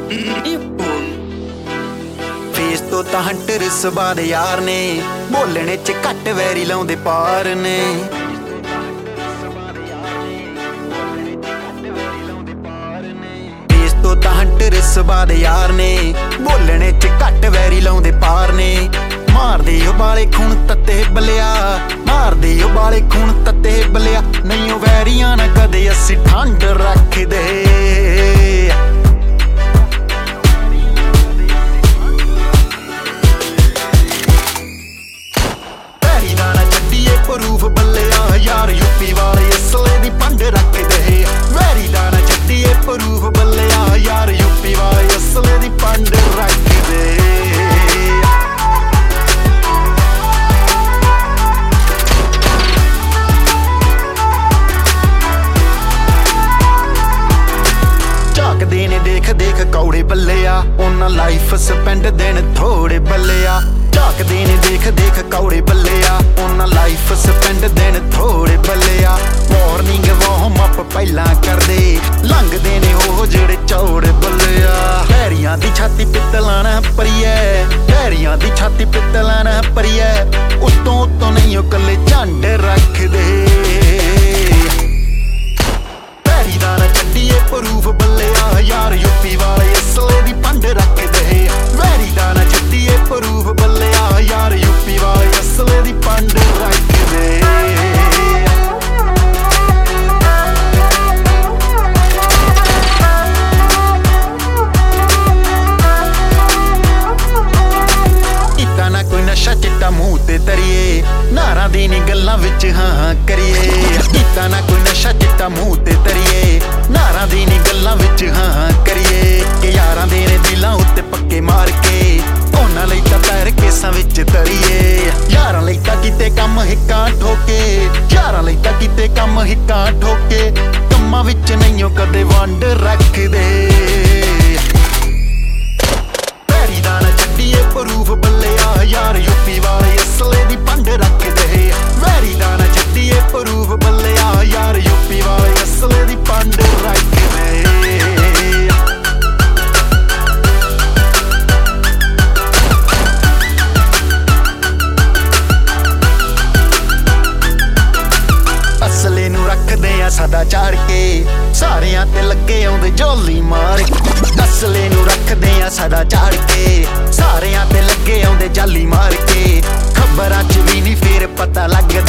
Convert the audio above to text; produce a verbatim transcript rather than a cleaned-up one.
Face ਤੋਂ ਤਾਂ hunter ਸਵਾਦ ਯਾਰ ਨੇ, ਬੋਲਣੇ ਚ ਘੱਟ ਵੈਰੀ ਲਾਉਂਦੇ ਪਾਰ ਨੇ। ਫੇਸ ਤੋਂ ਤਾਂ ਹੰਟਰ ਸਵਾਦ ਯਾਰ ਨੇ, ਬੋਲਣੇ ਚ ਘੱਟ ਵੈਰੀ ਲਾਉਂਦੇ ਪਾਰ ਨੇ। ਮਾਰਦੇ ਉਬਾਲੇ ਖੂਨ ਤੱਤੇ ਬਲਿਆ, ਮਾਰਦੇ ਉਬਾਲੇ ਖੂਨ ਤੱਤੇ ਬਲਿਆ। ਨਹੀਂ ਉਹ ਵੈਰੀਆਂ ਨਾ ਕਦੇ ਅਸੀਂ ਠੰਡ ਰੱਖਦੇ। ਵੈਰੀ ਦਾ ਨਾ ਛੱਡੀਏ ਪ੍ਰੂਫ ਬੱਲਿਆ, ਯਾਰ ਯੂਪੀ ਵਾਲੇ ਅਸਲੇ ਦੀ ਪੰਡ ਰੱਖਦੇ। ਵੈਰੀ ਦਾ ਨਾ ਛੱਡੀਏ ਪ੍ਰੂਫ ਬੱਲਿਆ, ਯਾਰ ਯੂਪੀ ਵਾਲੇ ਅਸਲੇ ਦੀ ਪੰਡ ਰੱਖਦੇ। ਝਾਕਦੇ ਨੇ ਦੇਖ ਦੇਖ ਕੌੜੇ ਬੱਲਿਆ, ਉਹਨਾਂ ਲਾਈਫ ਸਪੈਂਡ ਦੇਣ ਥੋੜੇ ਬੱਲਿਆ। ਝਾਕਦੇ ਨੇ ਦੇਖ ਦੇਖ ਕੌੜੇ ਬੱਲਿਆ, ਉਹਨਾਂ ਲਾਈਫ ਸਪੈਂਡ ਦੇਣ ਥੋੜੇ ਬੱਲਿਆ। ਵਾਰਨਿੰਗ ਵਾਰਮ ਅਪ ਪਹਿਲਾਂ ਕਰਦੇ, ਲੰਘਦੇ ਨੇ ਉਹ ਜਿਹੜੇ ਚੌੜੇ ਬੱਲਿਆ। ਵੈਰੀਆਂ ਦੀ ਛਾਤੀ ਪਿੱਤਲਾਂ ਨਾ ਭਰੀਏ, ਵੈਰੀਆਂ ਦੀ ਛਾਤੀ ਪਿੱਤਲਾਂ ਨਾ ਭਰੀਏ। ਉੱਤੋਂ ਉੱਤੋਂ ਨਹੀਂ ਉਹ ਕੱਲੇ ਝੰਡ ਰੱਖਦੇ। ਵੈਰੀ ਦਾ ਨਾ ਛੱਡੀਏ ਪ੍ਰੂਫ ਬੱਲਿਆ, ਯਾਰ ਯੂਪੀ ਵਾਲੇ ਅਸਲੇ ਦੀ ਪੰਡ ਰੱਖਦੇ। ਵੈਰੀ ਦਾ ਨਾ ਛੱਡੀਏ ਪ੍ਰੂਫ ਬੱਲਿਆ, ਯਾਰ ਯੂਪੀ ਵਾਲੇ ਅਸਲੇ ਦੀ ਪੰਡ ਰੱਖਦੇ। ਕੀਤਾ ਨਾ ਕੋਈ ਨਸ਼ਾ ਚਿੱਟਾ ਮੂੰਹ ਤੇ ਤਰੀਏ, ਨਾਰਾਂ ਦੀ ਨੀ ਗੱਲਾਂ ਵਿੱਚ ਹਾਂ ਹਾਂ ਕਰੀਏ। ਕੀਤਾ ਨਾ ਕੋਈ ਨਸ਼ਾ ਚਿੱਟਾ ਮੂੰਹ ਤੇ ਤਰੀਏ, ਨਾਰਾਂ ਦੀ ਨੀ ਗੱਲਾਂ ਵਿੱਚ ਹਾਂ ਹਾਂ ਕਰੀਏ। ਕਿ ਯਾਰਾਂ ਦੇ ਨੇ ਦਿਲਾਂ ਉੱਤੇ ਪੱਕੇ ਮਾਰ ਕੇ, ਉਹਨਾਂ ਲਈ ਤਾਂ ਪੈਰ ਕੇਸਾਂ ਵਿੱਚ ਤਰੀਏ। ਯਾਰਾਂ ਲਈ ਤਾਂ ਕੀਤੇ ਕੰਮ ਹਿੱਕਾਂ ਠੋਕੇ, ਯਾਰਾਂ ਲਈ ਤਾਂ ਕੀਤੇ ਕੰਮ ਹਿੱਕਾਂ ਠੋਕੇ। ਕੰਮਾਂ ਵਿੱਚ ਨਹੀਂ ਉਹ ਕਦੇ ਵੰਡ ਰੱਖਦੇ। ਵੈਰੀ ਦਾ ਨਾ ਛੱਡੀਏ ਪ੍ਰੂਫ ਬੱਲਿਆ, ਯਾਰ ਯੂਪੀ ਵਾਲੇ ਅਸਲੇ ਦੀ ਪੰਡ ਰੱਖਦੇ। ਵੈਰੀ ਦਾ ਨਾ ਛੱਡੀਏ ਪ੍ਰੂਫ ਬੱਲਿਆ, ਯਾਰ ਯੂਪੀ ਵਾਲੇ ਅਸਲੇ ਦੀ ਪੰਡ ਰੱਖਦੇ। ਅਸਲੇ ਨੂੰ ਰੱਖਦੇ ਆ ਸਦਾ ਚਾੜ ਕੇ, ਸਾਰਿਆਂ ਤੇ ਲੱਗੇ ਆਉਂਦੇ ਜੋਲੀ ਮਾਰ ਕੇ। ਅਸਲੇ ਨੂੰ ਰੱਖਦੇ ਆ ਸਦਾ ਚਾੜ ਕੇ, ਸਾਰਿਆਂ ਤੇ ਲੱਗੇ ਆਉਂਦੇ ਜਾਲੀ ਮਾਰ ਕੇ। ਖਬਰਾਂ ਚ ਵੀ ਨਹੀਂ ਫੇਰ ਪਤਾ ਲੱਗਦਾ।